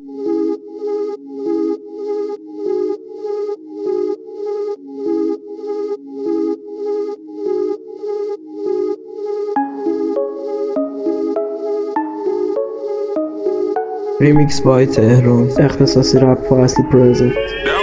ریمیکس بای تهران، اختصاصی رپ فارسی پرزنت.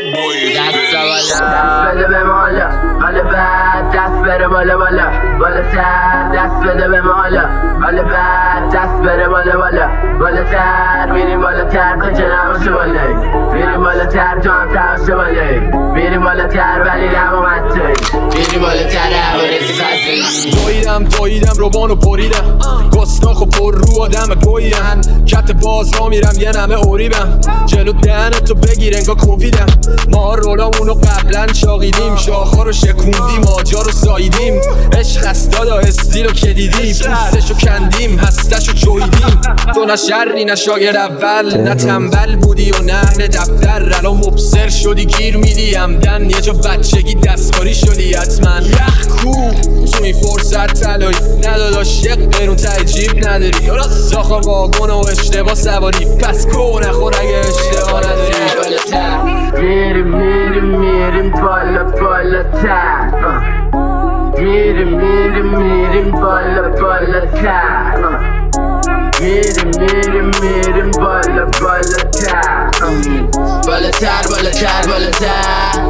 دست بده به مالا حالا بعد دست بره بالا بالا بالاتر، دست بده به مالا حالا بعد دست بره بالا بالا بالاتر، میریم بالاتر تا که نباشه بالایی، میریم بالاتر تو هم تباشه بالایی، میریم بالاتر ولی نمومد توی، میریم بالاتر عوارزی فضایی. دویدم روبانو پریدم گستاخ و پر رو آدم گویم، کت باز را میرم یه نمه اوریبم، جلو دهنتو بگیر انگا کوفیدم، ما رولامونو قبلا چاقیدیم، شاخا رو شکوندیم آجا رو ساییدیم، عشق است دادا استیلو که دیدی، پوستشو کندیم هستشو چویدیم، تو نه شری نه شاگرد اول نه تنبل بودی و نه اهل دفتر، الان مبصر شدی گیر میدی همدن، یه جا بچگی دستکاری شدی حتما کو تو این فرصت تلایی نداداش یک قیرون ته جیب نداری، داخل واگن و اشتباه سواری پس کو نخور اگه اشتباه نداری. میریم بالا بالاتر، میریم بالا بالاتر، میریم بالا بالاتر، بالاتر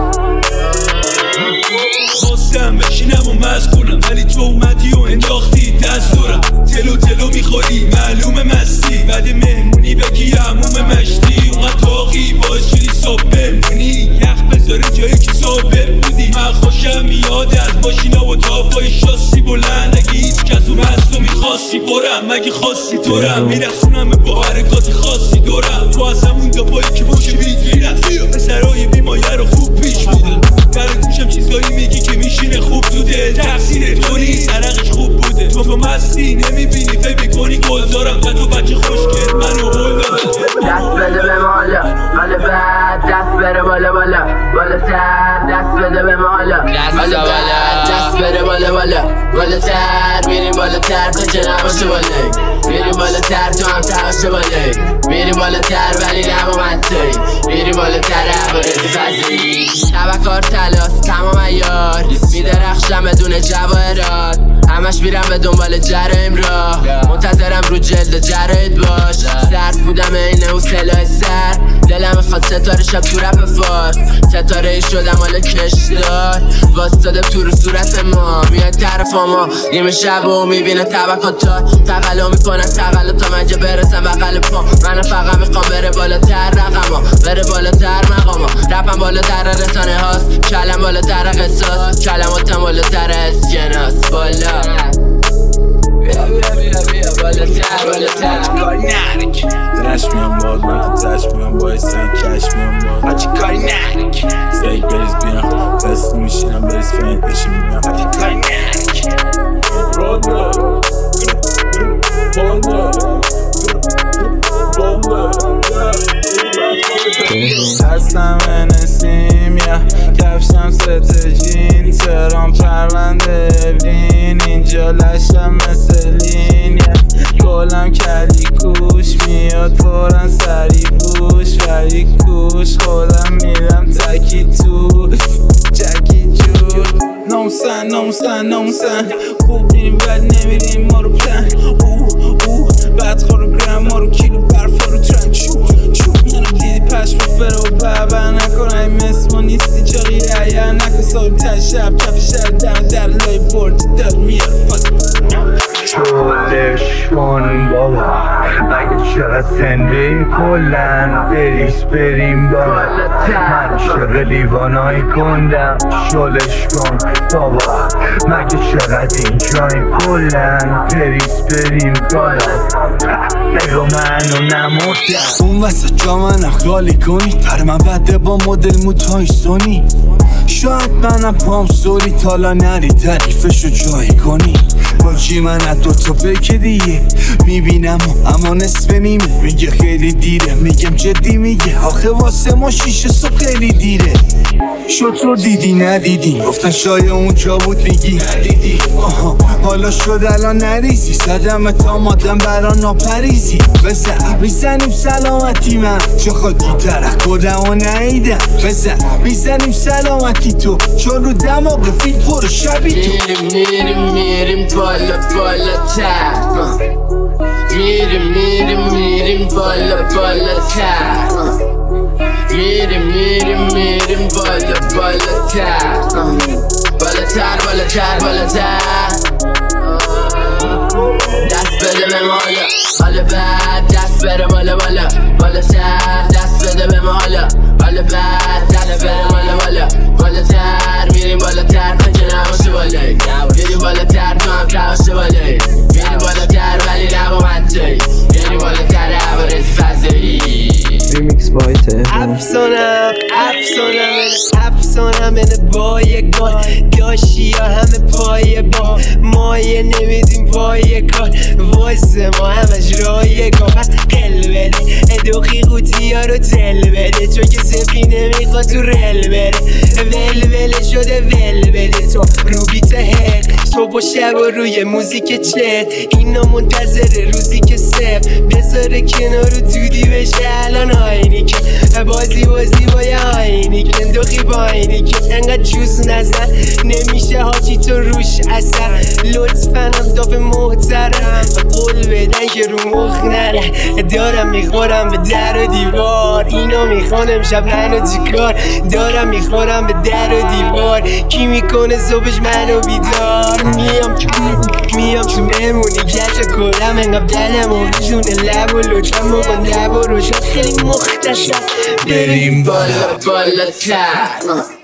خواستم بشینم و مشغولم ولی تو اومدی و انداختی دستورم، تلو میخوری معلومه مستی، بعد مهمونی بگی عموم مشتی، اونقدر تاقی باشیدی صبح بمونی، یخ بذاره جایی که صابر بودی، من خوشم میاد از ماشینا و تاپای شاسی بلند، اگه هیچ کس اون هست و میخواستی برم، مگه خواستی تورم میرخصونم با حرکات خاصی دورم، تو از همون دفایی که باشه بیت میرم، پسرهای بیمایه رو خوب پیش بودم، در گوشم چیزایی میگی که میشینه خوب تو دل، تقصیر تو نیست عرقش خوب بوده، تو مستی نمیبینی فکر میکنی گلزارم، تو بچه خوشگل منو هل دست بده به مالا حالا بعد دست بره بالا بالا بالاتر، دست بده به مالا حالا بعد دست بره بالا بالا بالاتر، میریم بالاتر تا که نباشه بالایی، میریم بالاتر تو هم تباشه بالایی، میریم بالاتر ولی نمومد توی، میریم بالاتر عوارزی فضایی، تبکار تلاس تمام ایار میدرخشم بدون جواهرات، همش میرم به دنبال جرایم را، منتظرم رو جلد جراید باش، سرد بودم اینه و سلاح سر، دلم میخواد ستاره شب تو رپ فارس، ستاره ای شدم حالا کشدار، واسطاده تو رو صورت ما، میاد طرف ما نیمه شب و میبینه طبقاتار، تقلا میکنن تقلا تا منجا برسم بقل پا، من فقط میخوام بره بالاتر رقما، بره بالاتر مقاما، رپم بالاتر رسانه هاست، کلم بالاتر قصاص، کلماتم بالاتر اسکناس، بالا بیا بالاتر کاری نرک رشمیم باد من که تشمیم باید سایی کشمیم باد هچی کاری نرک سایی بریز بیام فست میشینم بریز فین پشی میبینم هچی کاری نرک هستم نسیم یا کفشم ستجین، ترام پرونده ابرین، اینجا لشم مثل لین، گلم کلی کوش میاد فورا سری بوش ولی کوش، خودم میرم تکی تو جکی جو، ناموسن خوب میریم ولی نمیریم ما رو پلن، بعد خورو گرم ما رو کیلو برفا رو ترن، چوب منو دیدی پشم فرا و بابر نکن، ای مسما نیستی چاقی ایر نکن، ساقیم تن شب کف شهر دم در لای برد داد میار فاز شلش کن بابا، اگه چقدر سنده کلن بریز بریم بابا، من چقدر لیوانایی کندم شلش کن بابا، مگه چقدر اینجایی کلن بریز بریم بابا، بگو منو نمردم اون وسط جا من اخلالی کنی، پر من بده با مدل موتای سونی، شاید منم پام سوری تالا نری تعریفشو جایی کنی باجی من از دوتا بگه دیگه میبینم اما نصف نیمه میگه خیلی دیره میگم جدی میگه آخه واسه ما 6 صبح خیلی دیره شد رو دیدی ندیدی گفتن شاید اونجا بود میگی ندیدی حالا شد الان نریزی صدم تا مادم برا ناپریزی بزن میزنیم سلامتی من چون خودی طرح کدم و نهیدم بزن میزنیم سلامتی تو چون رو دماغ فیل پر شبی تو میریم بالا بالاتر میریم بالا بالاتر میریم بالا بالاتر بالاتر دست بده به مالا حالا بعد دست بره بالا بالاتر دست بده به مالا حالا بعد دست بره بالا بالاتر میریم بالاتر پنجه نباشه بالایی میریم بالاتر تو هم کباشه بالایی میریم بالاتر ولی نبا منطقی میریم بالاتر عبارزی فضایی ریمیکس بای تهران افسانم من بایگان داشی یا همه پای با مایه نمیدیم پای کار واسه ما همش رایگان پس قل بده ادوخی قوطی ها رو تل بده چون که سپی نمیخواد تو رل بره ول شده ول بده تو رو بیت هر صبح و شب و روی موزیک چت اینا منتظر روزی که سف بذاره کنار رو دودی بشه الان آینی که بازی با یه آینی که اندوخی با آینی که انقدر جوز نزن نمیشه حاجی تو روش اثر لطفا هم داف محترم قول بدن که رو مخ نره دارم میخورم به در و دیوار اینا میخوان امشب منو چیکار دارم میخورم به در و دیوار کی میکنه صبحش منو بیدار میام تو مهمونی گشت کلم انقدر دلم و میزونه لب و لطفا بکن دب و روشن خیلی مختصر بریم بالاتر